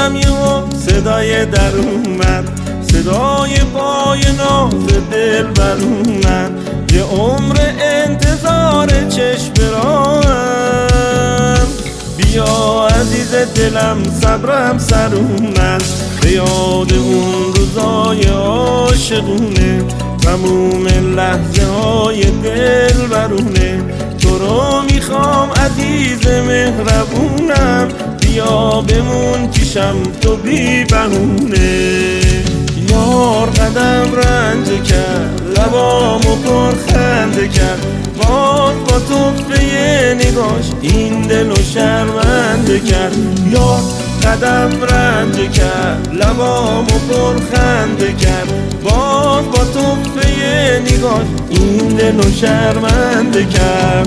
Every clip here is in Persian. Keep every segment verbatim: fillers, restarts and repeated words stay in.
شدم یهو صدای در اومد، صدای پای ناز دل بر اومد. یه عمر انتظار چشم راهم، بیا عزیز دلم صبرم سر اومد. به یاد اون روزای عاشقونه، تموم لحظه های دل برونه. تو رو میخوام عزیز مهربونم، بیا بمون پیشم تو بی بهونه. یار قدم رنج کرد، لبامو پر خنده کرد، باز با توفه نگاش این دلو شرمنده کرد. یار قدم رنج کرد، لبامو پر خنده کرد، باز با توفه نگاش این دلو شرمنده کرد.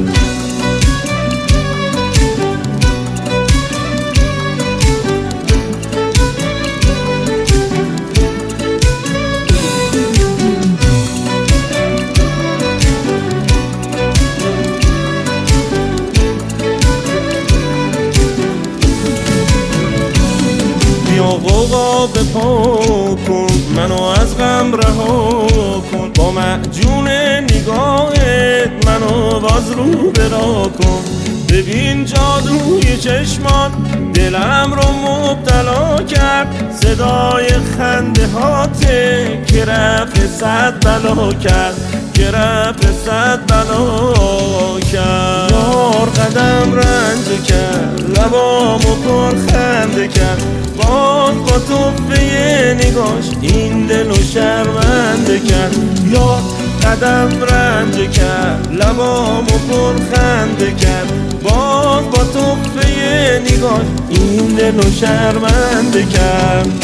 بیا غوغا بپا کن، منو از غم رها کن، با معجون نگاهت منو باز رو برا کن. ببین جادوی چشمات دلم رو مبتلا کرد، صدای خنده هاته که رفت صد بلا کرد، که رفت صد بلا کرد. یار قدم رنج کرد، لبامو پر خنده کرد، باز با توفه نگاش این دلو شرمنده کرد. یار قدم رنج کرد، لبامو پر خنده کرد، باز با توفه نگاش این دلو شرمنده کرد.